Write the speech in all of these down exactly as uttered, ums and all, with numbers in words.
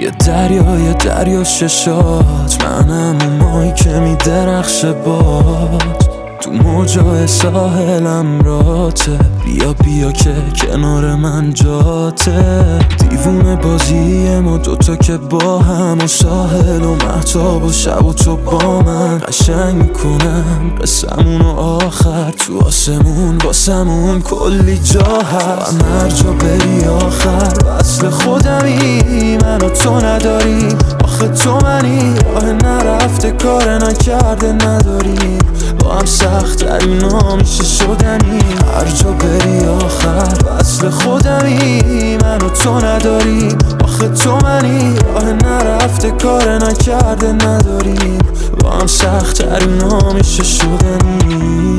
یه دریا یه دریا ششات، منم اون مایی که میدرخشه باد تو موجای ساحلم راته. بیا بیا که کنار من جاته، دیوونه بازی ما دوتا که با هم و ساحل و مهتاب و شب و تو با من قشنگ میکنم قصمون و آخر تو آسمون واسمون کلی جا هست. و هر جا بری آخر وصل خودمی، من و تو نداریم آخه تو منی، راه نرفته کار نکرده نداریم، با هم سخت ترینا میشه شدنی. هر جا بری آخر وصل خودمی، من و تو نداریم آخه تو منی، راه نرفته کار نکرده نداریم، با هم سخت ترینا میشه شدنی.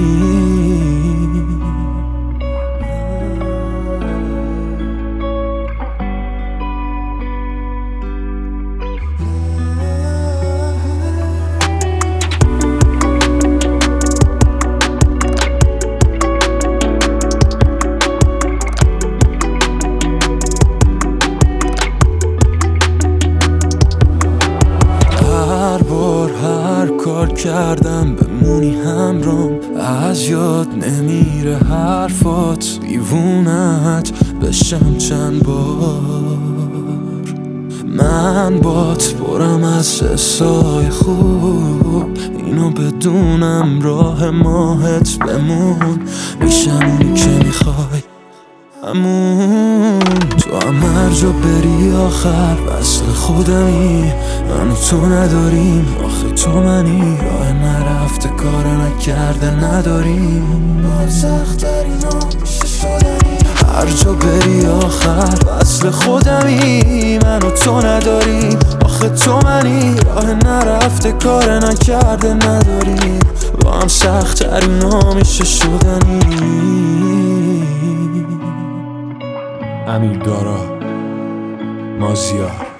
کار کردم بمونی همرام، از یاد نمیره حرفات، دیوونت بشم چند بار. من بات برم از حسای خوب، اینو بدونم راه ماهت بمون، میشم اونی که میخوای همون. تو هم هر جا بری آخر وصل خودمی، من و تو نداریم آخه تو منی، راه نرفته کار نکرده نداریم، با سخت‌ترینا میشه شدنی. هر جا بری آخر وصل خودمی، من و تو نداریم آخه تو منی، راه نرفته کار نکرده نداریم، با هم سخت‌ترینا میشه شدنی. امیردارا، مازیار.